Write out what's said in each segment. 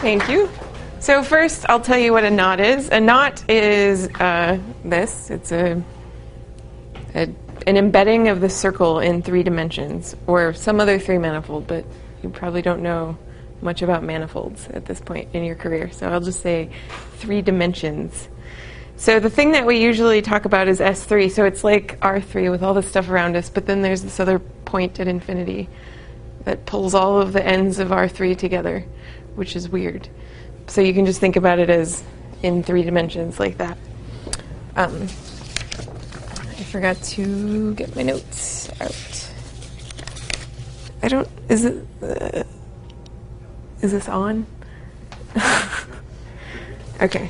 Thank you. So first, I'll tell you what a knot is. A knot is this. It's an embedding of the circle in 3 dimensions, or some other 3-manifold, but you probably don't know much about manifolds at this point in your career, so I'll just say 3 dimensions. So the thing that we usually talk about is S3, so it's like R3 with all the stuff around us, but then there's this other point at infinity that pulls all of the ends of R3 together, which is weird. So you can just think about it as in 3 dimensions like that. I forgot to get my notes out. Is this on? Okay.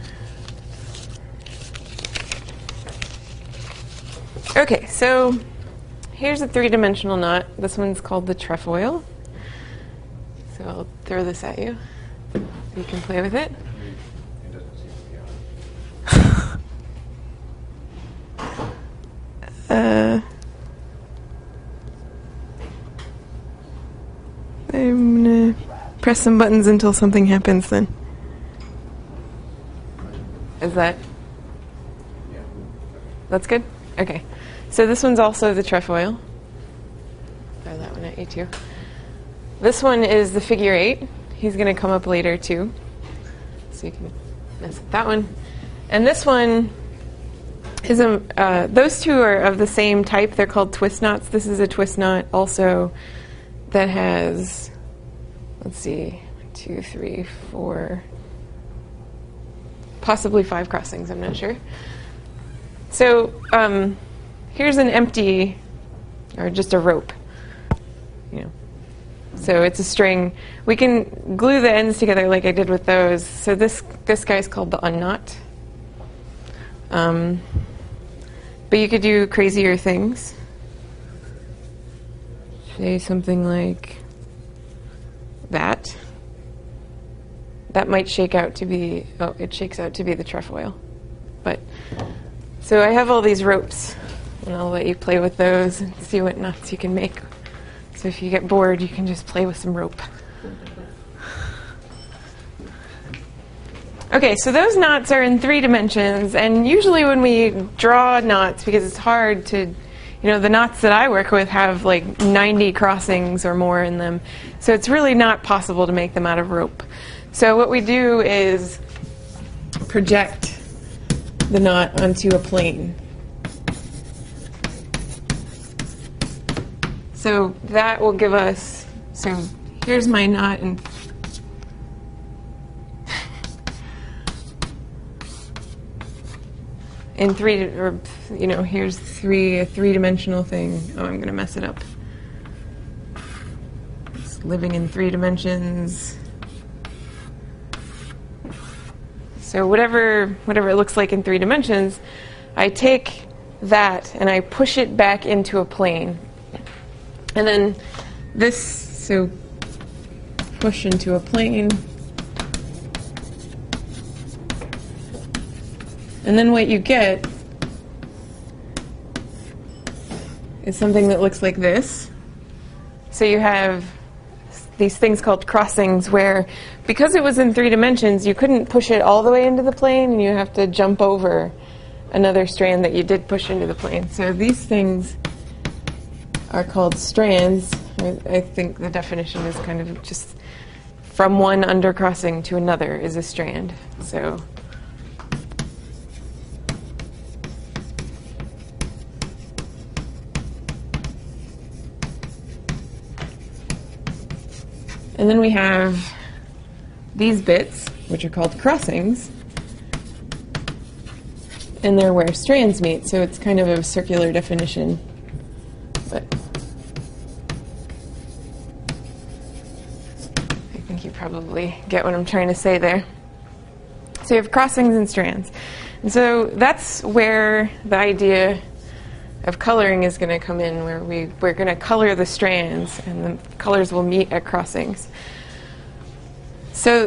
Okay, so here's a 3-dimensional knot. This one's called the trefoil. So I'll throw this at you. You can play with it. I'm going to press some buttons until something happens then. Is that? That's good? Okay. So this one's also the trefoil. Throw that one at you too. This one is the figure 8. He's going to come up later too. So you can mess with that one. And this one is those two are of the same type. They're called twist knots. This is a twist knot also that has, let's see, 1, 2, 3, 4, possibly 5 crossings, I'm not sure. So here's an empty, or just a rope, So it's a string. We can glue the ends together like I did with those. So this guy's called the unknot. But you could do crazier things. Say something like that. That might shake out to be, it shakes out to be the trefoil. But, so I have all these ropes, and I'll let you play with those and see what knots you can make. So if you get bored, you can just play with some rope. Okay, so those knots are in 3 dimensions, and usually when we draw knots, because it's hard to, the knots that I work with have like 90 crossings or more in them, so it's really not possible to make them out of rope. So what we do is project the knot onto a plane. So that will give us, so here's my knot, and in 3, or here's a 3-dimensional thing. Oh, I'm going to mess it up. It's living in 3 dimensions. So whatever it looks like in 3 dimensions, I take that and I push it back into a plane. And then so push into a plane. And then what you get is something that looks like this. So you have these things called crossings where, because it was in 3 dimensions, you couldn't push it all the way into the plane, and you have to jump over another strand that you did push into the plane. So these things are called strands. I think the definition is kind of just from one undercrossing to another is a strand. So and then we have these bits, which are called crossings, and they're where strands meet, so it's kind of a circular definition. But I think you probably get what I'm trying to say there. So you have crossings and strands. And so that's where the idea of coloring is going to come in, where we're going to color the strands, and the colors will meet at crossings. So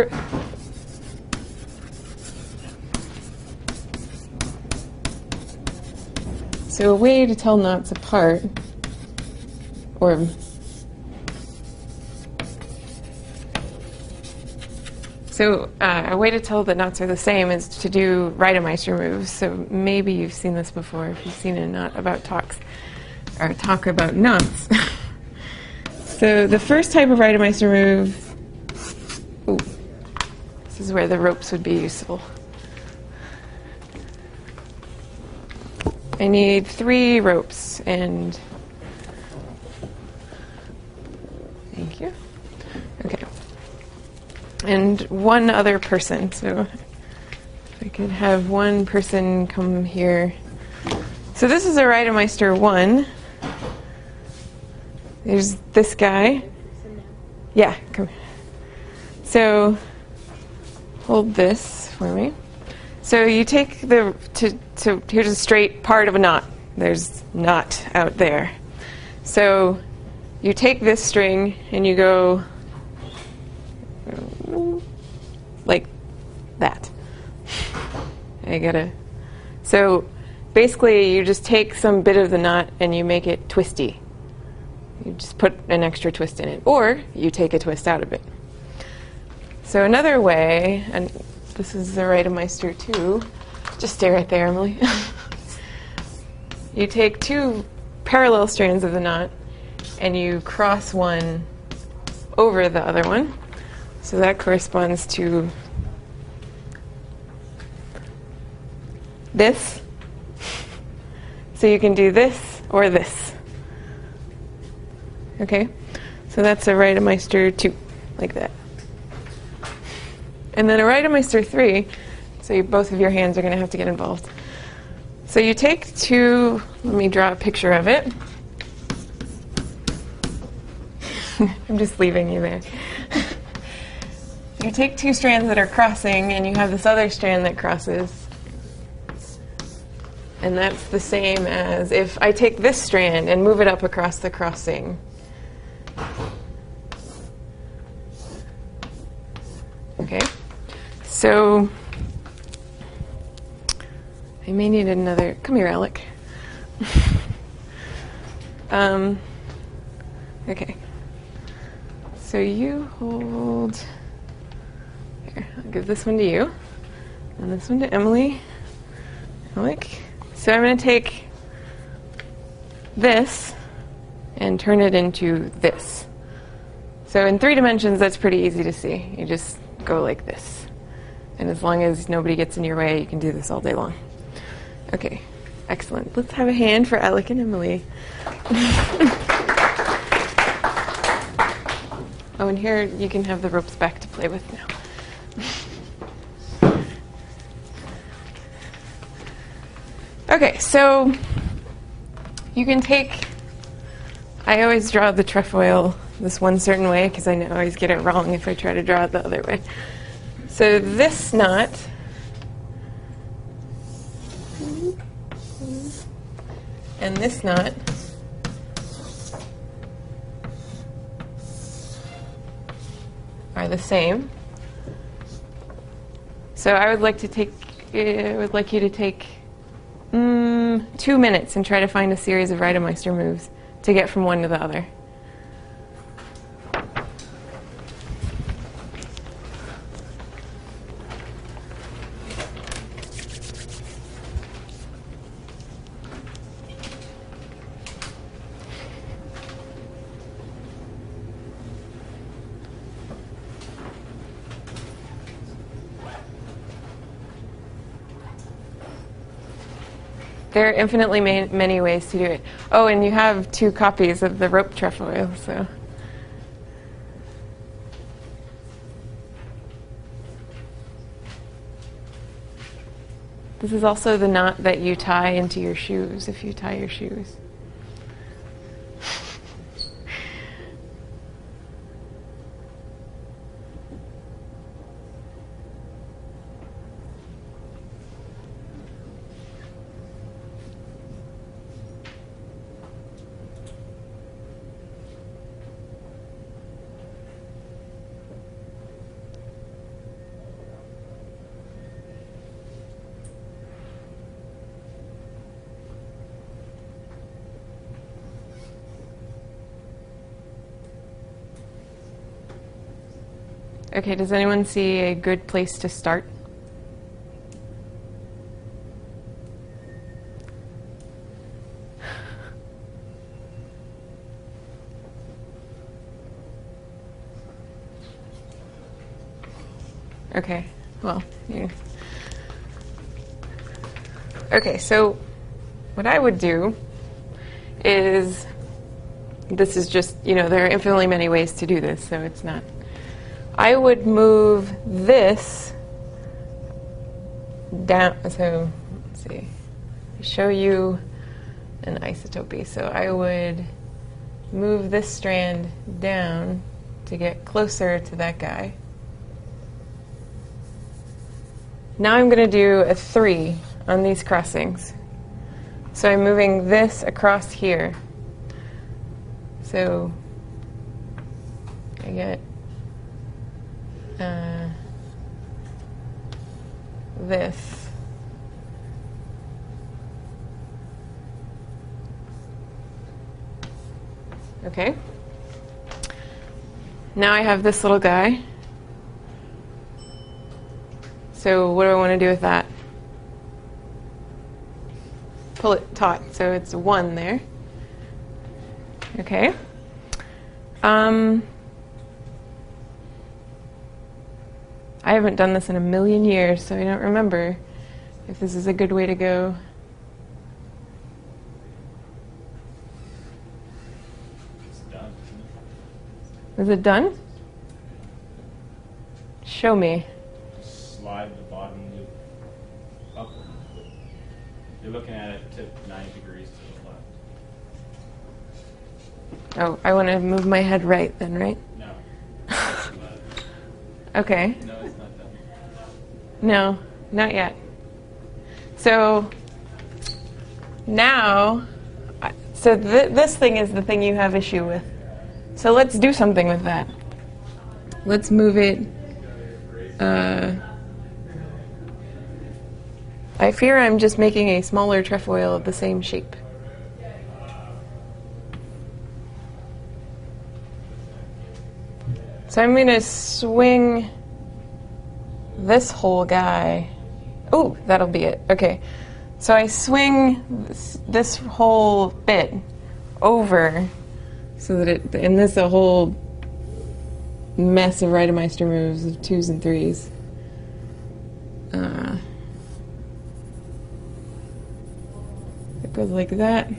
a way to tell knots apart, or So a way to tell that knots are the same is to do Reidemeister moves. So maybe you've seen this before if you've seen a knot about talks or talk about knots. So the first type of Reidemeister move, this is where the ropes would be useful. I need 3 ropes and thank you. Okay. And 1 other person. So if I could have 1 person come here. So this is a Reidemeister 1. There's this guy. Yeah, come here. So hold this for me. So you take so here's a straight part of a knot. There's knot out there. So you take this string and you go like that. So basically you just take some bit of the knot and you make it twisty. You just put an extra twist in it, or you take a twist out of it. So another way, and this is the Reidemeister 2, just stay right there, Emily. You take 2 parallel strands of the knot and you cross one over the other one. So that corresponds to this. So you can do this or this. Okay? So that's a Reidemeister 2, like that. And then a Reidemeister 3, so both of your hands are going to have to get involved. So you take 2, let me draw a picture of it. I'm just leaving you there. You take 2 strands that are crossing, and you have this other strand that crosses. And that's the same as if I take this strand and move it up across the crossing. Okay, so I may need another. Come here, Alec. Okay, so you hold. Here, I'll give this one to you, and this one to Emily. Alec. So I'm going to take this and turn it into this. So in 3 dimensions, that's pretty easy to see. You just go like this. And as long as nobody gets in your way, you can do this all day long. Okay, excellent. Let's have a hand for Alec and Emily. Oh, and here you can have the ropes back to play with now. Okay, so you can take, I always draw the trefoil this one certain way because I always get it wrong if I try to draw it the other way. So this knot and this knot are the same. So I would like you to take 2 minutes and try to find a series of Reidemeister moves to get from one to the other. There are infinitely many ways to do it. Oh, and you have 2 copies of the rope trefoil, so. This is also the knot that you tie into your shoes if you tie your shoes. Okay, does anyone see a good place to start? Okay, well, okay, so what I would do is, this is just, there are infinitely many ways to do this, so it's not. I would move this down, so let's see, show you an isotopy. So I would move this strand down to get closer to that guy. Now I'm going to do a 3 on these crossings. So I'm moving this across here. So I get this. Okay. Now I have this little guy. So what do I want to do with that? Pull it taut, so it's 1 there. Okay. I haven't done this in a million years, so I don't remember if this is a good way to go. It's done. Is it done? Show me. Slide the bottom loop up. You're looking at it to 90 degrees to the left. Oh, I want to move my head right then, right? No. Okay. No, it's not done. No, not yet. So now, this thing is the thing you have issue with. So let's do something with that. Let's move it. I fear I'm just making a smaller trefoil of the same shape. So I'm going to swing this whole guy. Oh, that'll be it. Okay. So I swing this whole bit over so that and this is a whole mess of Reidemeister moves of 2s and 3s. It goes like that.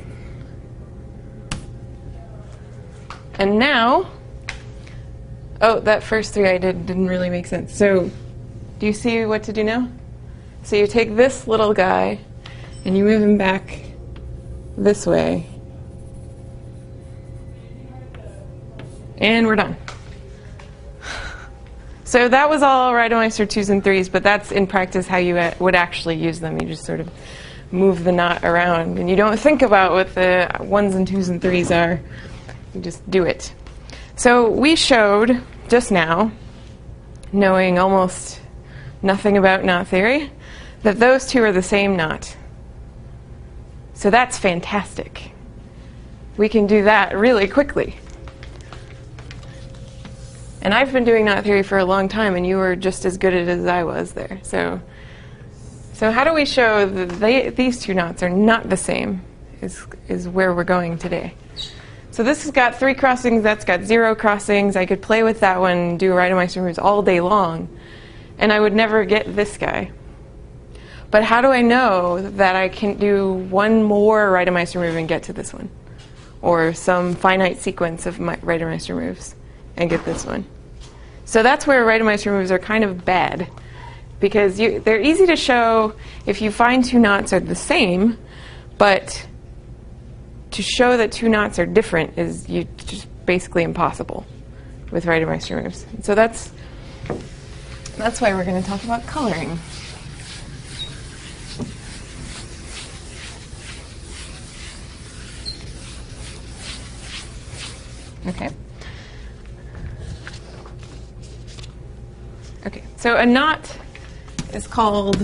And now, oh, that first 3 I didn't really make sense. So, do you see what to do now? So you take this little guy and you move him back this way. And we're done. So that was all Reidemeister 2s and 3s, but that's in practice how you would actually use them. You just sort of move the knot around, and you don't think about what the 1s and 2s and 3s are. You just do it. So we showed just now, knowing almost nothing about knot theory, that those 2 are the same knot. So that's fantastic. We can do that really quickly. And I've been doing knot theory for a long time, and you were just as good at it as I was there. So how do we show that these 2 knots are not the same is where we're going today. So this has got 3 crossings, that's got 0 crossings. I could play with that one, do Reidemeister moves all day long, and I would never get this guy. But how do I know that I can do one more Reidemeister move and get to this one? Or some finite sequence of my Reidemeister moves and get this one. So that's where Reidemeister moves are kind of bad, because they're easy to show if you find 2 knots are the same, but to show that 2 knots are different is just basically impossible with Reidemeister moves. So that's why we're going to talk about coloring. Okay. Okay, so a knot is called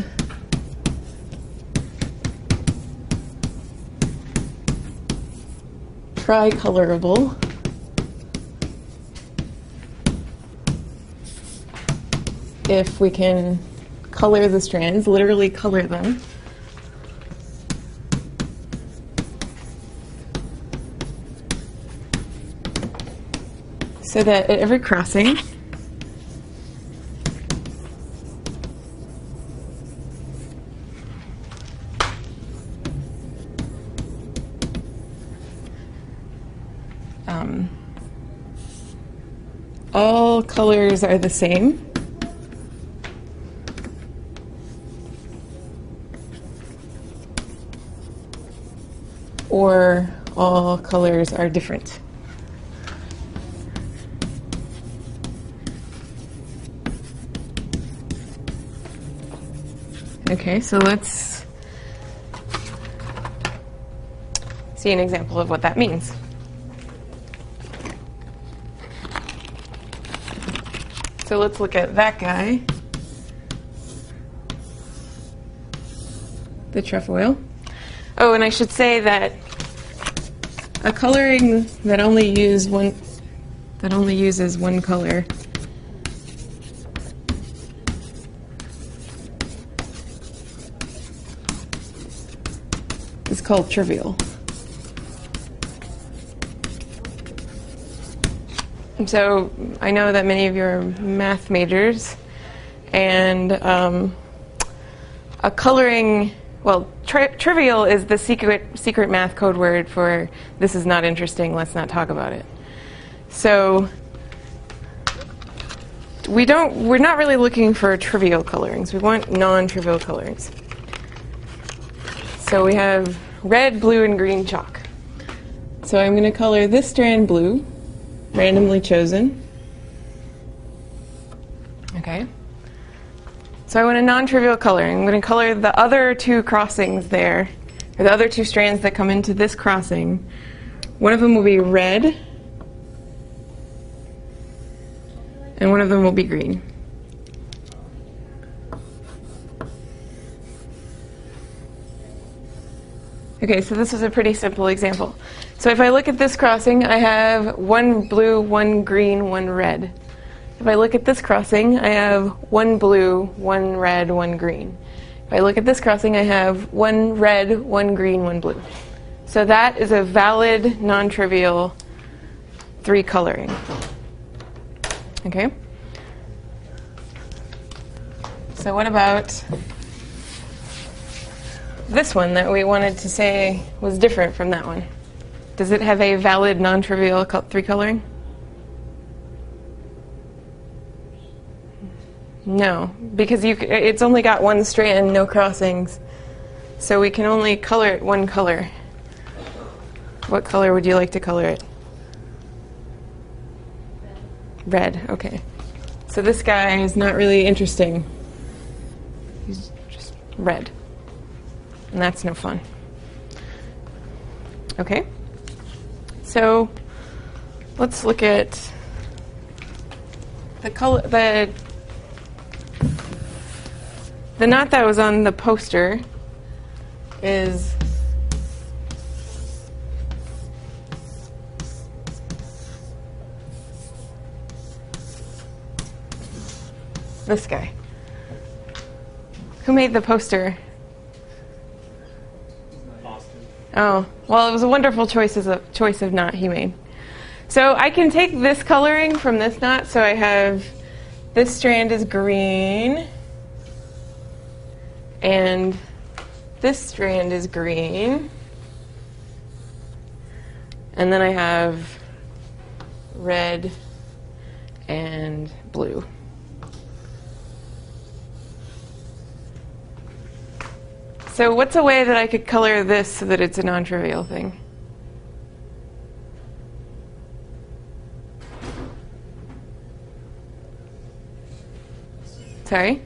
tricolorable. if we can color the strands, literally color them. So that at every crossing, all colors are the same. Or all colors are different. Okay, so let's see an example of what that means. So let's look at that guy, the trefoil. Oh, and I should say that a coloring that only uses one color is called trivial. So I know that many of you are math majors, and a coloring, well, trivial is the secret math code word for this is not interesting, let's not talk about it. So we're not really looking for trivial colorings. We want non-trivial colorings. So we have red, blue, and green chalk. So I'm going to color this strand blue, randomly chosen. Okay. So I want a non-trivial coloring. I'm going to color the other two crossings there, or the other two strands that come into this crossing. One of them will be red, and one of them will be green. Okay, so this is a pretty simple example. So if I look at this crossing, I have one blue, one green, one red. If I look at this crossing, I have one blue, one red, one green. If I look at this crossing, I have one red, one green, one blue. So that is a valid, non-trivial 3 coloring. Okay? So what about this one that we wanted to say was different from that one? Does it have a valid, non-trivial 3 coloring? No, because it's only got one strand, no crossings. So we can only color it one color. What color would you like to color it? Red, okay. So this guy is not really interesting. He's just red. And that's no fun. Okay. So let's look at the color, the knot that was on the poster is this guy. Who made the poster? Austin. Oh, well, it was a wonderful choice of knot he made. So I can take this coloring from this knot. So I have this strand is green, and this strand is green, and then I have red and blue. So what's a way that I could color this so that it's a non-trivial thing? Sorry?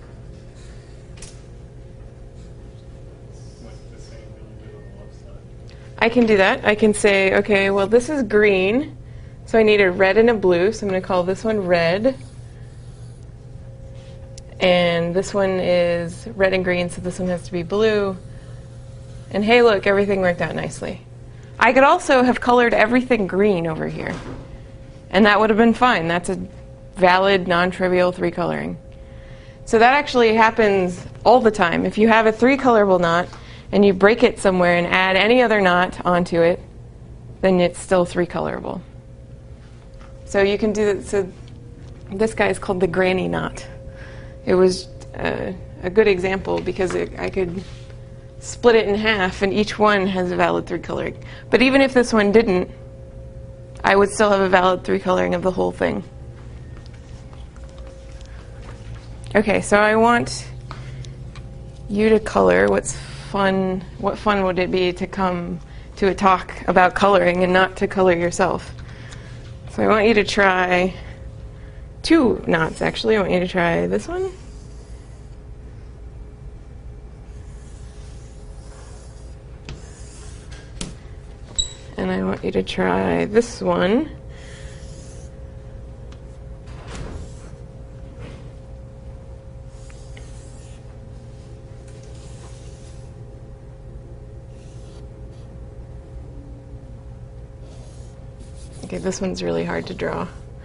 I can do that. I can say, okay, well, this is green, so I need a red and a blue, so I'm going to call this one red. And this one is red and green, so this one has to be blue. And hey, look, everything worked out nicely. I could also have colored everything green over here, and that would have been fine. That's a valid, non-trivial 3 coloring. So that actually happens all the time. If you have a 3-colorable knot and you break it somewhere and add any other knot onto it, then it's still 3-colorable. So you can do that. So this guy is called the granny knot. It was a good example because I could split it in half and each one has a valid 3-coloring. But even if this one didn't, I would still have a valid 3-coloring of the whole thing. Okay, so I want you to color. What fun would it be to come to a talk about coloring and not to color yourself? So I want you to try 2 knots, actually. I want you to try this one. And I want you to try this one. Okay, this one's really hard to draw.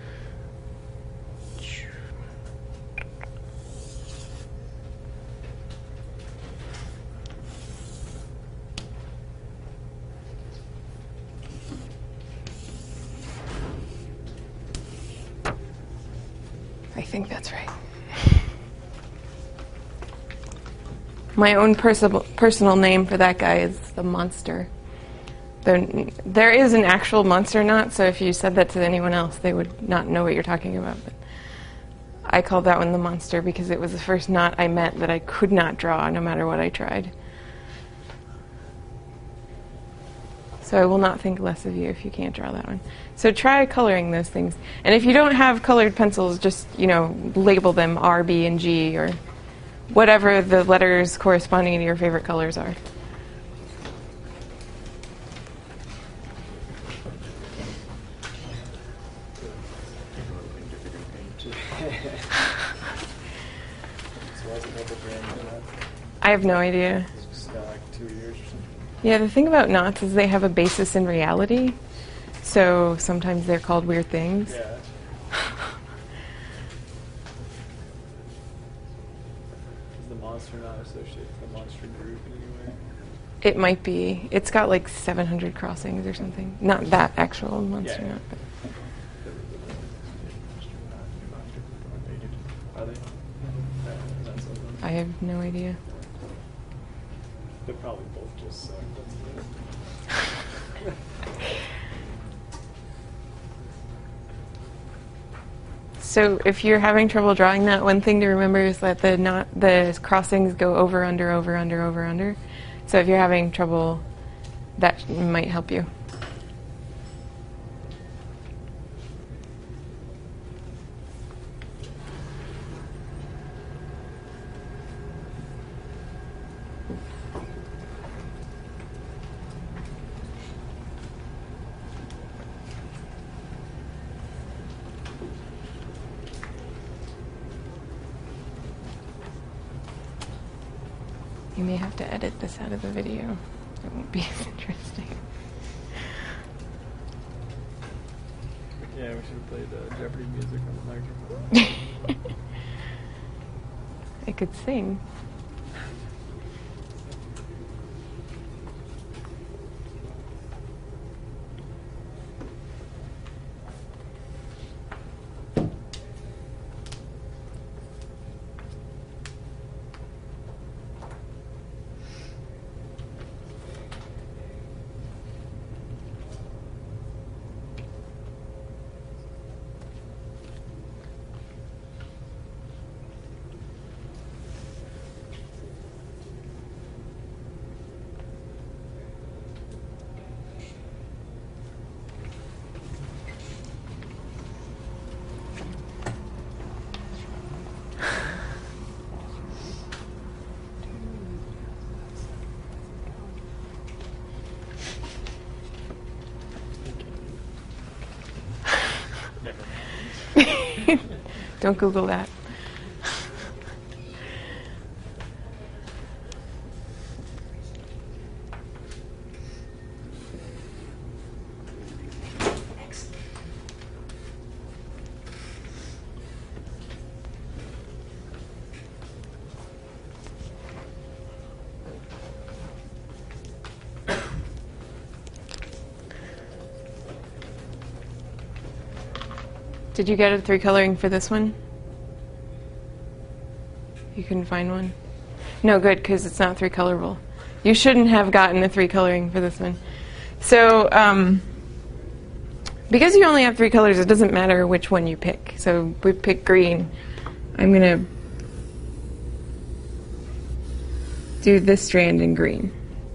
I think that's right. My own personal name for that guy is the monster. There is an actual monster knot, so if you said that to anyone else, they would not know what you're talking about. But I call that one the monster because it was the first knot I met that I could not draw no matter what I tried. So I will not think less of you if you can't draw that one. So try coloring those things. And if you don't have colored pencils, just, label them R, B, and G, or whatever the letters corresponding to your favorite colors are. I have no idea. It's got like 2 years or something. Yeah, the thing about knots is they have a basis in reality. So sometimes they're called weird things. Yeah. Is the monster not associated with the monster group in any way? It might be. It's got like 700 crossings or something. Not that actual monster Yeah. knot. But Are they? That's something. I have no idea. They're probably both just suck. So if you're having trouble drawing that, one thing to remember is that the crossings go over, under, over, under, over, under. So if you're having trouble, that might help you. You may have to edit this out of the video. It won't be as interesting. Yeah, we should have played Jeopardy music on the microphone. I could sing. Don't Google that. Did you get a 3 coloring for this one? You couldn't find one? No, good, because it's not 3 colorable. You shouldn't have gotten a 3 coloring for this one. So, because you only have 3 colors, it doesn't matter which one you pick. So we pick green. I'm going to do this strand in green.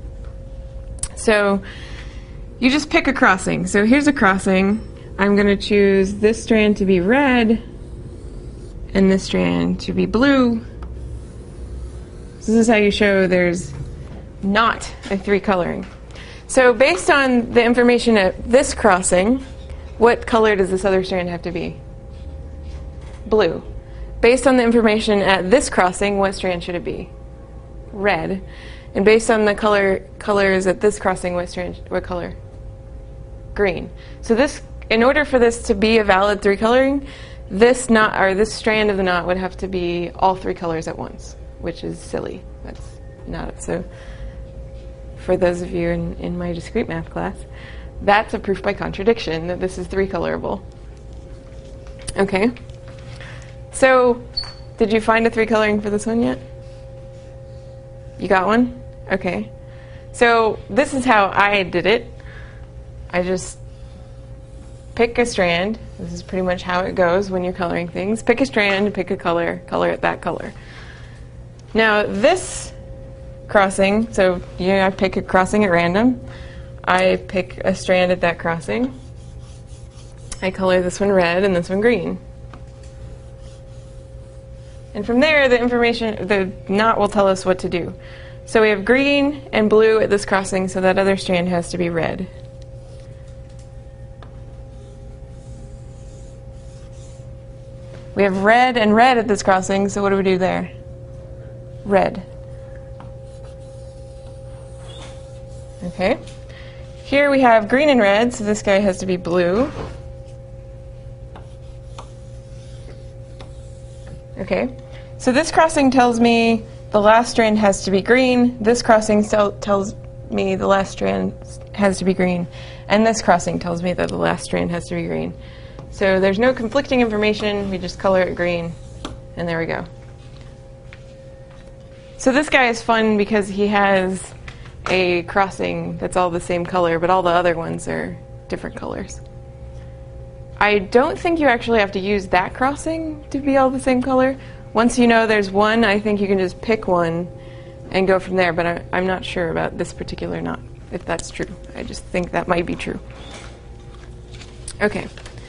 So you just pick a crossing. So here's a crossing. I'm going to choose this strand to be red and this strand to be blue. So this is how you show there's not a 3 coloring. So based on the information at this crossing, what color does this other strand have to be? Blue. Based on the information at this crossing, what strand should it be? Red. And based on the colors at this crossing, what color? Green. So this, in order for this to be a valid 3 coloring, this knot or this strand of the knot would have to be all 3 colors at once, which is silly. That's not so. For those of you in my discrete math class, that's a proof by contradiction that this is 3 colorable. Okay. So, did you find a 3 coloring for this one yet? You got one? Okay. So, this is how I did it. I just pick a strand. This is pretty much how it goes when you're coloring things. Pick a strand, pick a color, color it that color. Now, this crossing, so I pick a crossing at random. I pick a strand at that crossing. I color this one red and this one green. And from there, the knot will tell us what to do. So we have green and blue at this crossing, so that other strand has to be red. We have red and red at this crossing, so what do we do there? Red. Okay. Here we have green and red, so this guy has to be blue. Okay. So this crossing tells me the last strand has to be green. This crossing tells me the last strand has to be green. And this crossing tells me that the last strand has to be green. So there's no conflicting information. We just color it green. And there we go. So this guy is fun because he has a crossing that's all the same color, but all the other ones are different colors. I don't think you actually have to use that crossing to be all the same color. Once you know there's one, I think you can just pick one and go from there, but I'm not sure about this particular knot, if that's true. I just think that might be true. Okay.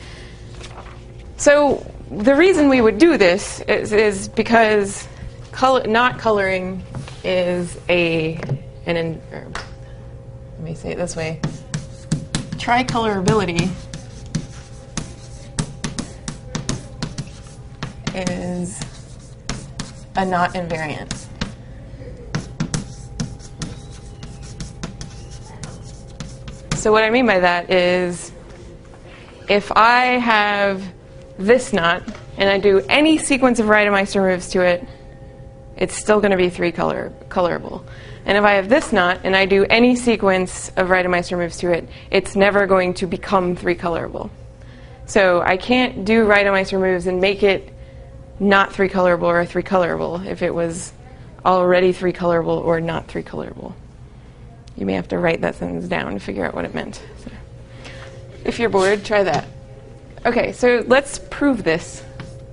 So the reason we would do this is because knot coloring is let me say it this way. Tricolorability is a knot invariant. So what I mean by that is if I have this knot and I do any sequence of Reidemeister moves to it, it's still going to be 3 colorable. And if I have this knot and I do any sequence of Reidemeister moves to it, it's never going to become 3 colorable. So I can't do Reidemeister moves and make it not 3 colorable or 3 colorable if it was already 3 colorable or not 3 colorable. You may have to write that sentence down to figure out what it meant. So if you're bored, try that. Okay, so let's prove this.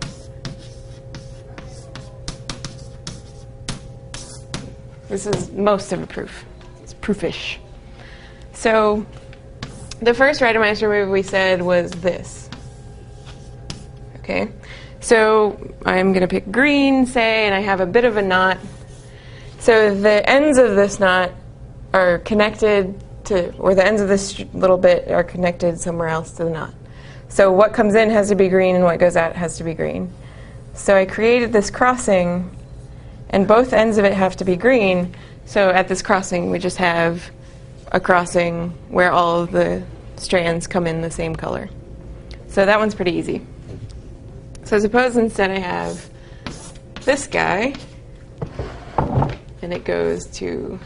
This is most of a proof. It's proofish. So the first Reidemeister move we said was this. Okay, so I'm going to pick green, say, and I have a bit of a knot. So the ends of this knot are connected to, or the ends of this little bit are connected somewhere else to the knot. So what comes in has to be green and what goes out has to be green. So I created this crossing and both ends of it have to be green. So at this crossing we just have a crossing where all of the strands come in the same color. So that one's pretty easy. So suppose instead I have this guy and it goes to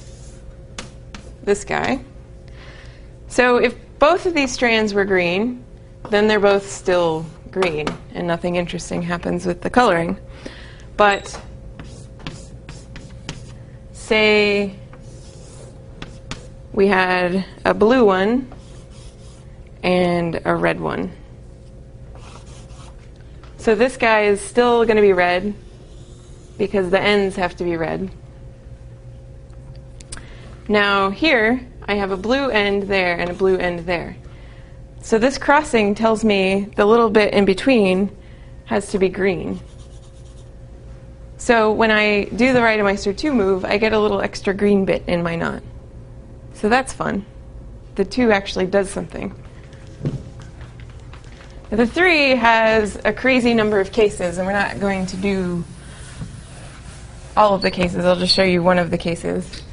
this guy. So if both of these strands were green, then they're both still green, and nothing interesting happens with the coloring. But say we had a blue one and a red one. So this guy is still going to be red because the ends have to be red. Now here I have a blue end there and a blue end there. So this crossing tells me the little bit in between has to be green. So when I do the Reidemeister 2 move, I get a little extra green bit in my knot. So that's fun. The 2 actually does something. The 3 has a crazy number of cases, and we're not going to do all of the cases. I'll just show you one of the cases.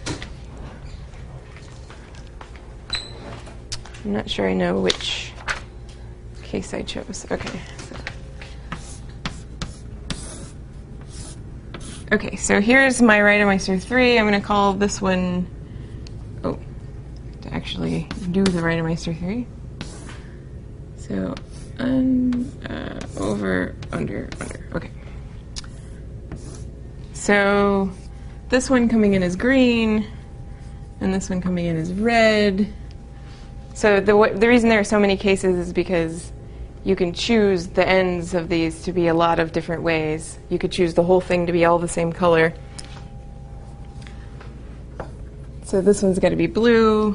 I'm not sure I know which case I chose. Okay. Okay, so here's my Reidemeister 3. I'm going to call this one, to actually do the Reidemeister 3. So, over, under. Okay. So, this one coming in is green, and this one coming in is red. So the reason there are so many cases is because you can choose the ends of these to be a lot of different ways. You could choose the whole thing to be all the same color. So this one's got to be blue.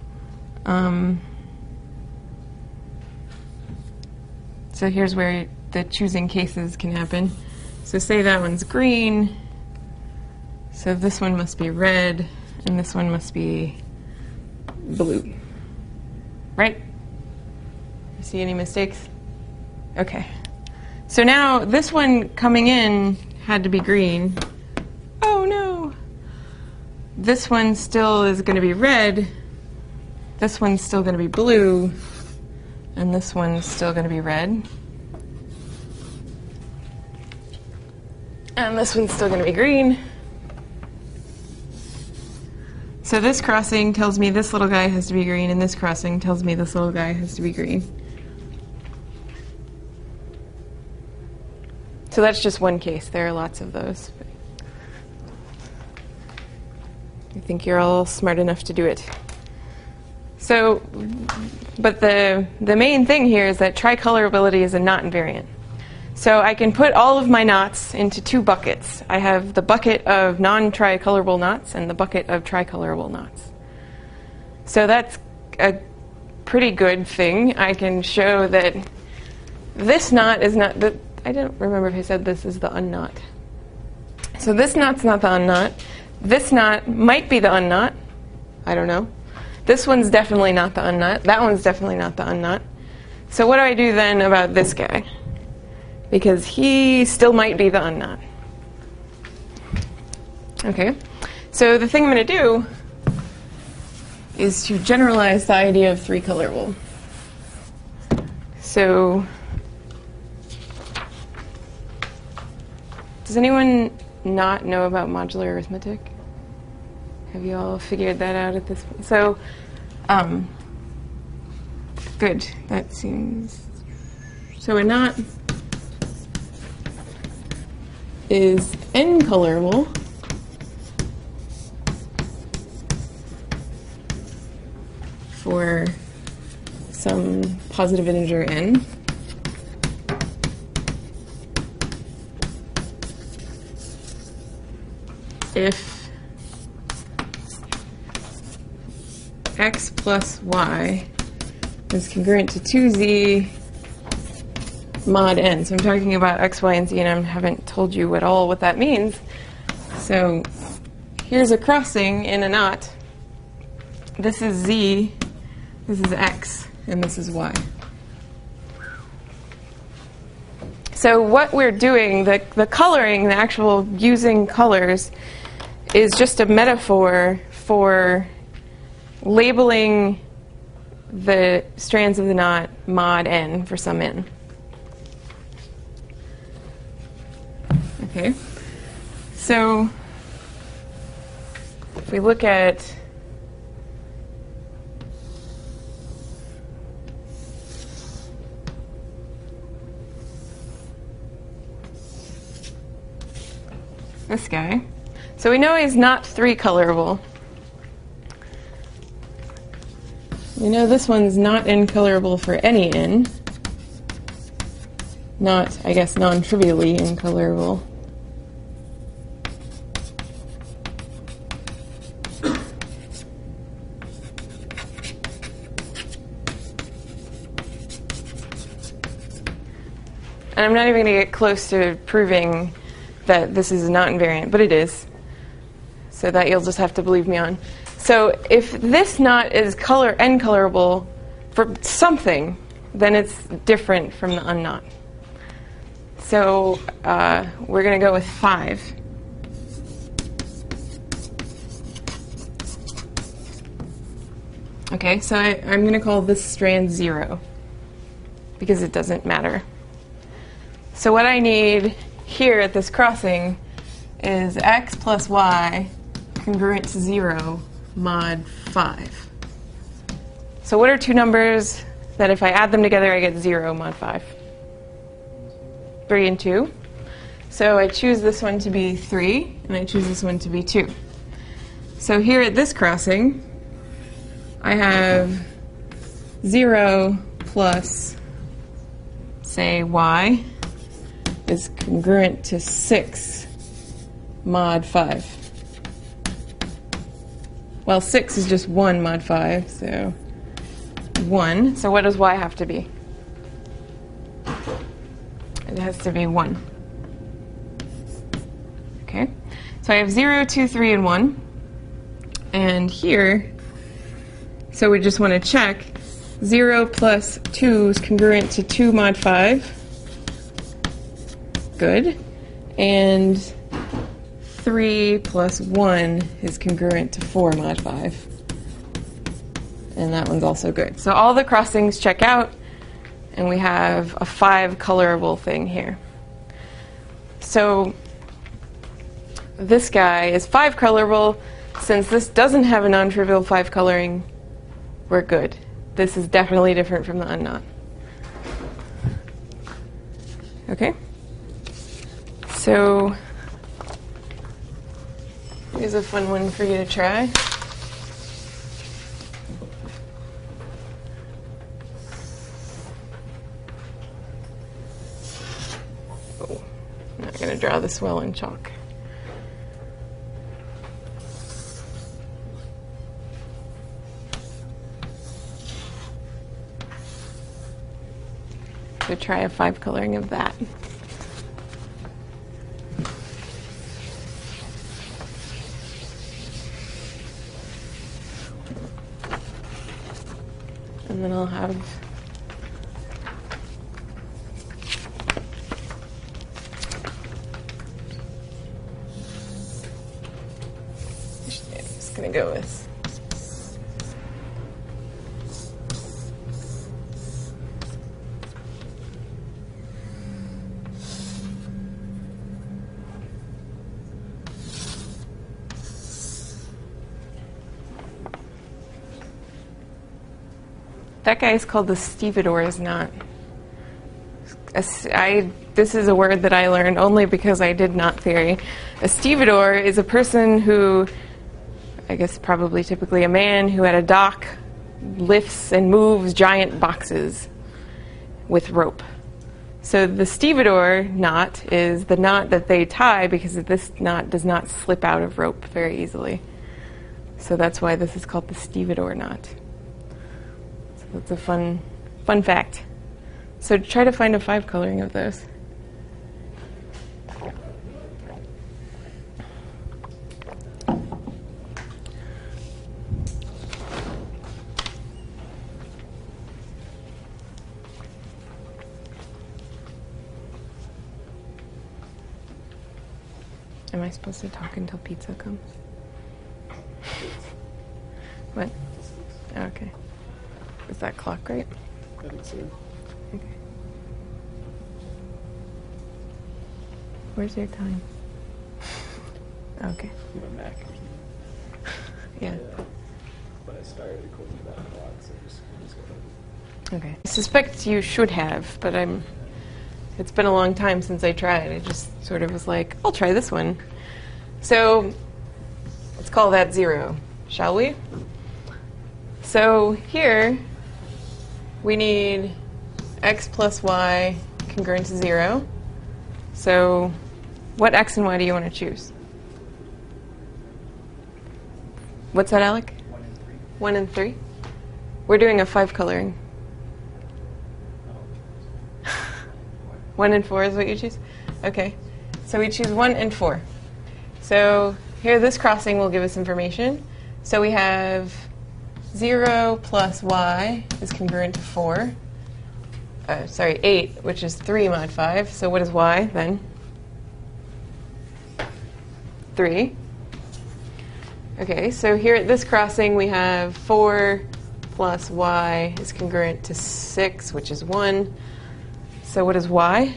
So here's where the choosing cases can happen. So say that one's green. So this one must be red, and this one must be blue. Right? You see any mistakes? Okay. So now this one coming in had to be green. Oh no! This one still is going to be red. This one's still going to be blue. And this one's still going to be red. And this one's still going to be green. So this crossing tells me this little guy has to be green, and this crossing tells me this little guy has to be green. So that's just one case. There are lots of those. I think you're all smart enough to do it. So, but the main thing here is that tricolorability is a knot invariant. So I can put all of my knots into 2 buckets. I have the bucket of non-tricolorable knots and the bucket of tricolorable knots. So that's a pretty good thing. I can show that this knot is not the, I don't remember if I said this is the unknot. So this knot's not the unknot. This knot might be the unknot. I don't know. This one's definitely not the unknot. That one's definitely not the unknot. So what do I do then about this guy? Because he still might be the unknot. Okay, so the thing I'm going to do is to generalize the idea of 3-colorable. So, does anyone not know about modular arithmetic? Have you all figured that out at this point? So, good. That seems... So a knot is n-colorable for some positive integer n. If x plus y is congruent to 2z mod n. So I'm talking about x, y, and z, and I haven't told you at all what that means. So here's a crossing in a knot. This is z, this is x, and this is y. So what we're doing, the coloring, the actual using colors, is just a metaphor for labeling the strands of the knot mod n for some n. Okay, so if we look at this guy. So we know he's not 3 colorable. We know this one's not incolorable for any n. Not, I guess, non-trivially incolorable. And I'm not even going to get close to proving that this is not invariant, but it is. So that you'll just have to believe me on. So if this knot is n-colorable for something, then it's different from the unknot. So we're going to go with 5. Okay, so I'm going to call this strand 0 because it doesn't matter. So what I need here at this crossing is x plus y congruent to 0 mod 5. So what are 2 numbers that if I add them together I get 0 mod 5? 3 and 2. So I choose this one to be 3 and I choose this one to be 2. So here at this crossing I have 0 plus, say, y is congruent to 6 mod 5. Well, 6 is just 1 mod 5, so 1. So what does y have to be? It has to be 1. Okay, so I have 0, 2, 3, and 1. And here, so we just want to check 0 plus 2 is congruent to 2 mod 5. Good. And 3 plus 1 is congruent to 4 mod 5. And that one's also good. So all the crossings check out, and we have a 5 colorable thing here. So this guy is 5 colorable. Since this doesn't have a non-trivial 5 coloring, we're good. This is definitely different from the unknot. Okay? So here's a fun one for you to try. Oh, I'm not going to draw this well in chalk. So try a 5 coloring of that. And then I'll have I'm just going to go with that guy is called the stevedores knot. This is a word that I learned only because I did knot theory. A stevedore is a person who, I guess probably typically a man who at a dock lifts and moves giant boxes with rope. So the stevedore knot is the knot that they tie because this knot does not slip out of rope very easily. So that's why this is called the stevedore knot. That's a fun fact. So try to find a 5 coloring of those. Am I supposed to talk until pizza comes? What? Okay. Is that clock right? I think so. Okay. Where's your time? Okay. My Mac. Yeah. But I started according to that clock, so just go ahead. Okay. I suspect you should have, but it's been a long time since I tried. I just sort of was like, I'll try this one. So let's call that 0, shall we? So here we need x plus y congruent to 0. So what x and y do you want to choose? What's that, Alec? 1 and 3. 1 and 3? We're doing a 5 coloring. 1 and 4 is what you choose? Okay. So we choose 1 and 4. So here this crossing will give us information. So we have 0 plus y is congruent to 4. 8, which is 3 mod 5. So what is y then? 3. Okay, so here at this crossing we have 4 plus y is congruent to 6, which is 1. So what is y?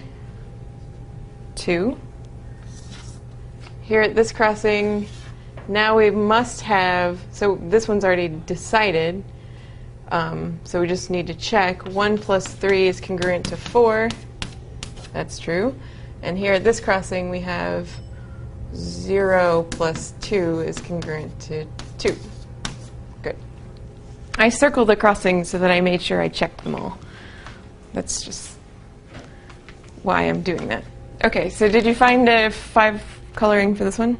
2. Here at this crossing, now we must have, so this one's already decided, so we just need to check. 1 plus 3 is congruent to 4. That's true. And here at this crossing, we have 0 plus 2 is congruent to 2. Good. I circled the crossing so that I made sure I checked them all. That's just why I'm doing that. Okay, so did you find a 5 coloring for this one?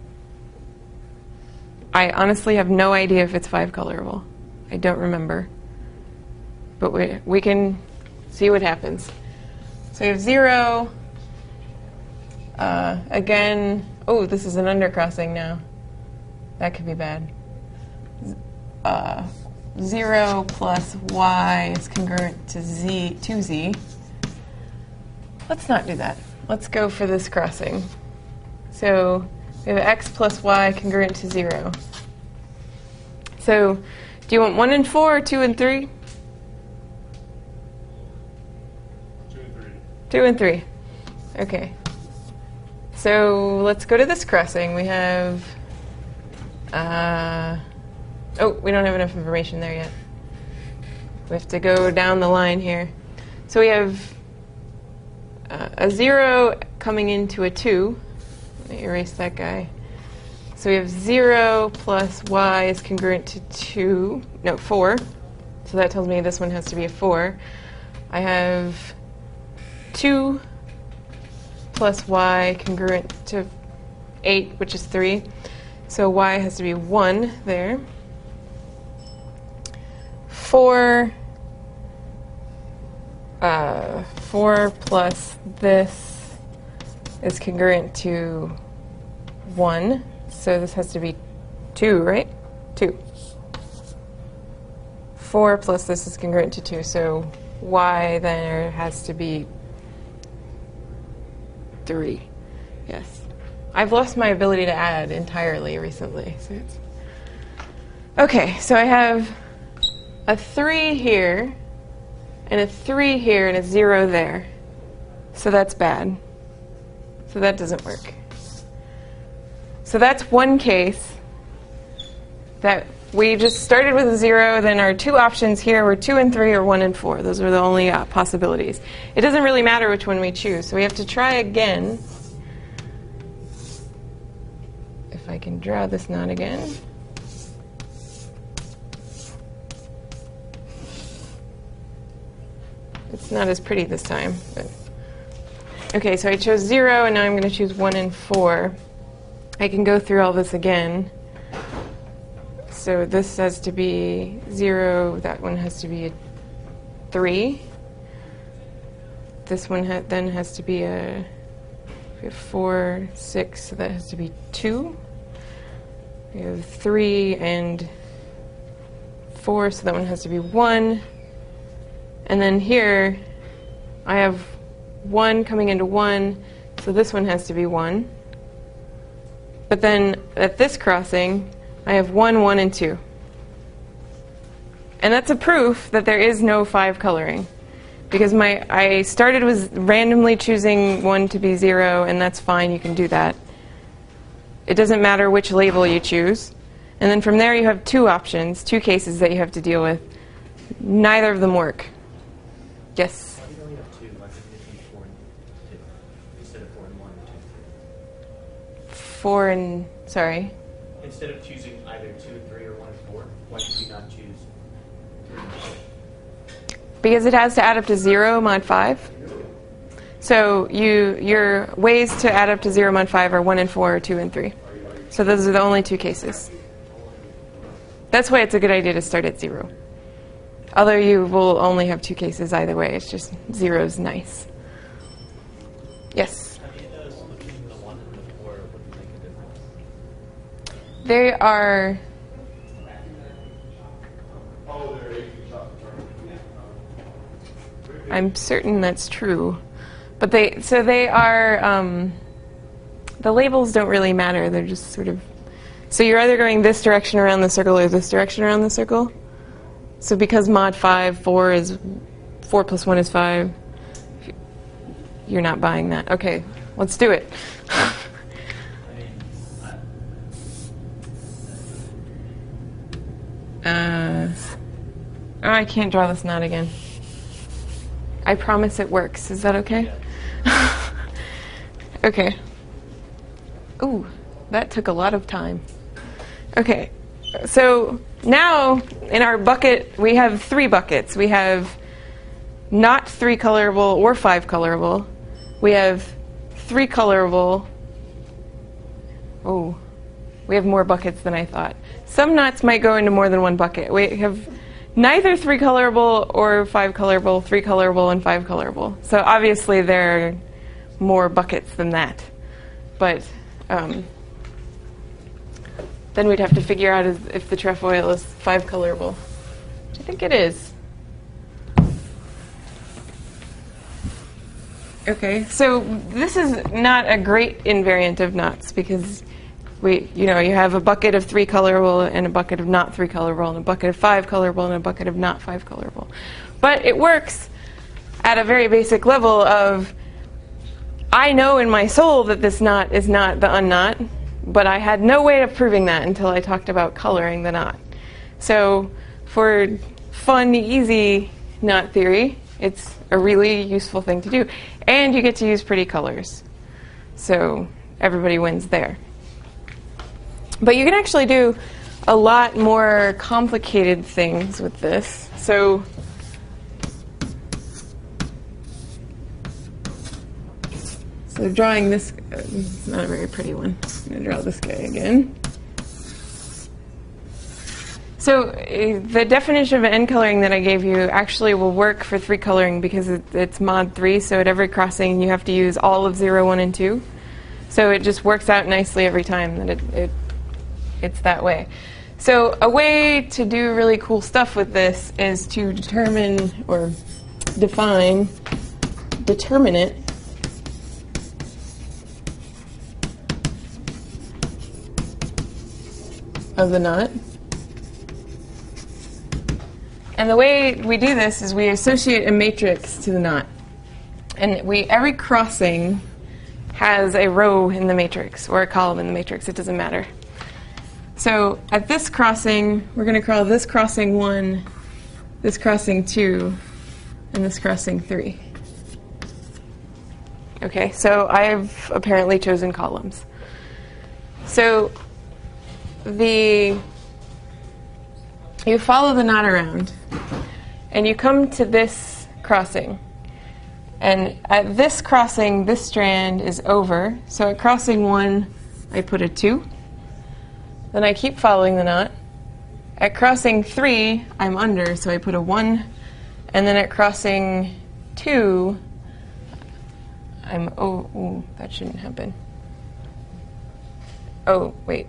I honestly have no idea if it's 5 colorable. I don't remember. But we can see what happens. So we have 0. Again, oh, this is an undercrossing now. That could be bad. 0 plus y is congruent to 2z. Let's not do that. Let's go for this crossing. So we have x plus y congruent to 0. So do you want 1 and 4 or 2 and 3? 2 and 3. 2 and 3. Okay. So let's go to this crossing. We have... oh, we don't have enough information there yet. We have to go down the line here. So we have a 0 coming into a 2. Let me erase that guy. So we have 0 plus y is congruent to 4. So that tells me this one has to be a 4. I have 2 plus y congruent to 8, which is 3. So y has to be 1 there. 4 plus this is congruent to 1. So this has to be 2, right? 2. 4 plus this is congruent to 2. So y then has to be 3. Yes. I've lost my ability to add entirely recently. So okay, so I have a 3 here, and a 3 here, and a 0 there. So that's bad. So that doesn't work. So that's one case that we just started with a 0, then our 2 options here were 2 and 3 or 1 and 4. Those were the only possibilities. It doesn't really matter which one we choose, so we have to try again. If I can draw this knot again. It's not as pretty this time. But. Okay, so I chose 0, and now I'm going to choose 1 and 4. I can go through all this again. So this has to be 0. That one has to be a 3. This one then has to be a 4, 6. So that has to be 2. We have 3 and 4, so that one has to be 1. And then here, I have 1 coming into 1, so this one has to be 1. But then at this crossing, I have 1, 1, and 2. And that's a proof that there is no 5 coloring. Because I started with randomly choosing 1 to be 0, and that's fine, you can do that. It doesn't matter which label you choose. And then from there you have 2 options, 2 cases that you have to deal with. Neither of them work. Yes? Why do you only have 2? Why couldn't it be 4 and 2 instead of 4 and 1 and 2 and 3? 4 and, sorry. Instead of choosing either 2 and 3 or 1 and 4, why did you not choose 3 and 4? Because it has to add up to 0 mod 5. So your ways to add up to 0 mod 5 are 1 and 4 or 2 and 3. So those are the only 2 cases. That's why it's a good idea to start at 0. Although you will only have 2 cases either way. It's just 0 is nice. Yes? How do you know switching the 1 and the 4 would make a difference? They are... I'm certain that's true. But they are... the labels don't really matter. They're just sort of... So you're either going this direction around the circle or this direction around the circle. So because mod 5, 4 plus 1 is 5, you're not buying that. Okay, let's do it. I can't draw this knot again. I promise it works. Is that okay? Yeah. Okay. Ooh, that took a lot of time. Okay, so now in our bucket, we have 3 buckets. We have not 3 colorable or 5 colorable. We have 3 colorable. Oh, we have more buckets than I thought. Some knots might go into more than one bucket. We have neither 3 colorable or 5 colorable, 3 colorable, and 5 colorable. So obviously there are more buckets than that. But then we'd have to figure out if the trefoil is 5 colorable, which I think it is. Okay, so this is not a great invariant of knots because you have a bucket of 3 colorable and a bucket of not 3 colorable and a bucket of 5 colorable and a bucket of not 5 colorable. But it works at a very basic level of I know in my soul that this knot is not the unknot, but I had no way of proving that until I talked about coloring the knot. So for fun, easy knot theory, it's a really useful thing to do. And you get to use pretty colors. So everybody wins there. But you can actually do a lot more complicated things with this. So drawing this, it's not a very pretty one. I'm going to draw this guy again. So the definition of end coloring that I gave you actually will work for 3 coloring because it's mod 3, so at every crossing you have to use all of 0, 1, and 2. So it just works out nicely every time that it's that way. So a way to do really cool stuff with this is to determine or define determinant of the knot. And the way we do this is we associate a matrix to the knot. And every crossing has a row in the matrix or a column in the matrix. It doesn't matter. So at this crossing, we're going to call this crossing 1, this crossing 2, and this crossing 3. Okay, so I've apparently chosen columns. So you follow the knot around, and you come to this crossing. And at this crossing, this strand is over. So at crossing 1, I put a 2. Then I keep following the knot. At crossing 3, I'm under, so I put a 1. And then at crossing 2, oh, that shouldn't happen. Oh, wait.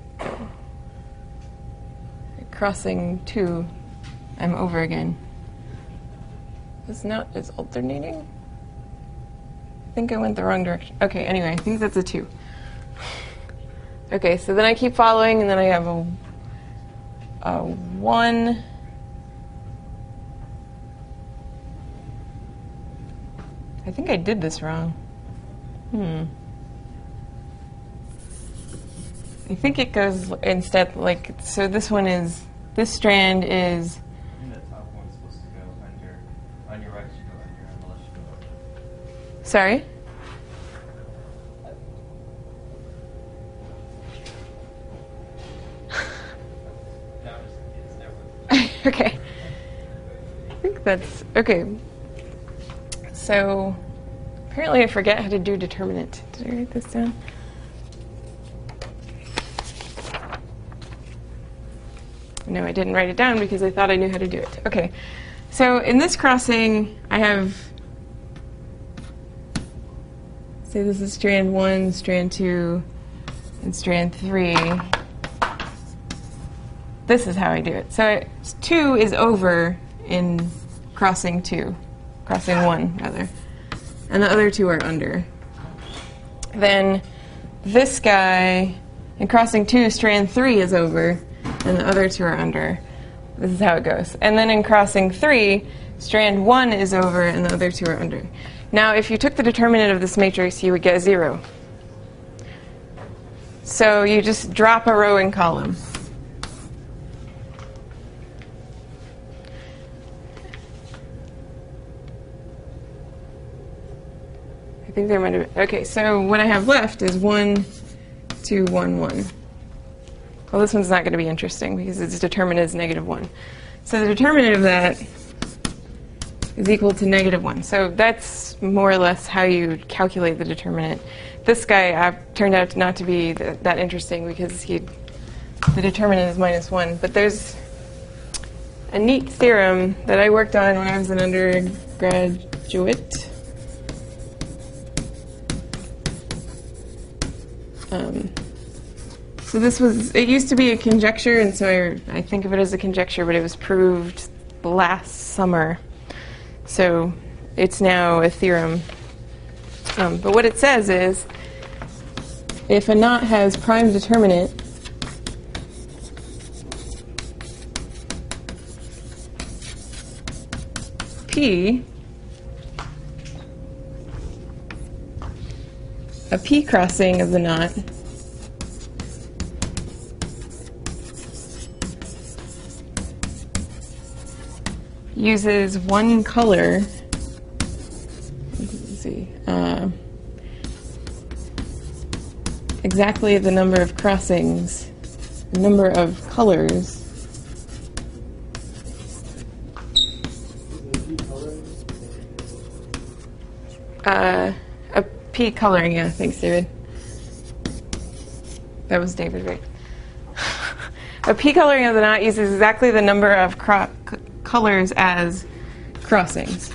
At crossing 2, I'm over again. This knot is alternating? I think I went the wrong direction. Okay, anyway, I think that's a 2. Okay, so then I keep following, and then I have a 1. I think I did this wrong. I think it goes instead like, so this strand is... I think the top one's supposed to go on your right should go under, on the left should go up. Sorry? Okay. I think that's okay. So apparently I forget how to do determinant. Did I write this down? No, I didn't write it down because I thought I knew how to do it. Okay. So in this crossing, I have, say this is strand 1, strand 2, and strand 3. This is how I do it. So 2 is over in crossing 2, crossing 1 rather, and the other 2 are under. Then this guy in crossing 2, strand 3 is over, and the other 2 are under. This is how it goes. And then in crossing 3, strand 1 is over, and the other 2 are under. Now, if you took the determinant of this matrix, you would get 0. So you just drop a row and column. I think there might have been. Okay, so what I have left is 1, 2, 1, 1. Well, this one's not going to be interesting because its determinant is -1. So the determinant of that is equal to -1. So that's more or less how you calculate the determinant. This guy turned out not to be that interesting because the determinant is -1. But there's a neat theorem that I worked on when I was an undergraduate. So it used to be a conjecture, and so I think of it as a conjecture, but it was proved last summer. So it's now a theorem. But what it says is, if a knot has prime determinant, P, a P crossing of the knot uses one color, let's see, exactly the number of crossings, number of colors. A P coloring, yeah, thanks, David. That was David, right? A P coloring of the knot uses exactly the number of colors as crossings.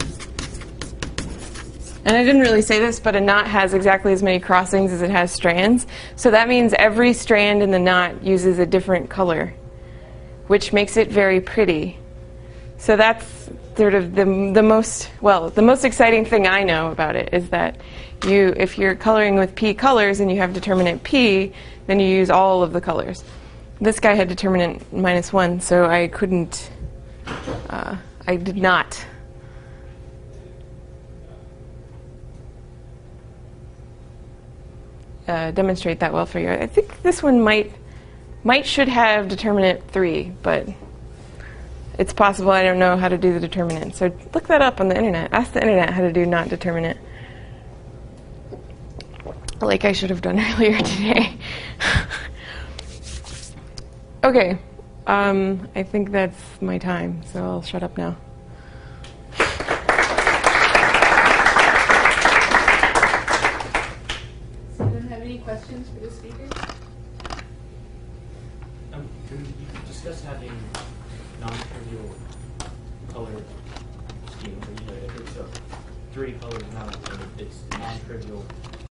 And I didn't really say this, but a knot has exactly as many crossings as it has strands. So that means every strand in the knot uses a different color, which makes it very pretty. So that's sort of the most exciting thing I know about it is that if you're coloring with P colors and you have determinant P, then you use all of the colors. This guy had determinant -1, so I couldn't, I did not demonstrate that well for you. I think this one should have determinant 3, but it's possible I don't know how to do the determinant. So look that up on the internet. Ask the internet how to do knot determinant. Like I should have done earlier today. Okay, I think that's my time, so I'll shut up now. Does anyone have any questions for the speaker? You discussed having non-trivial color schemes. If it's 3 colors now, it's non-trivial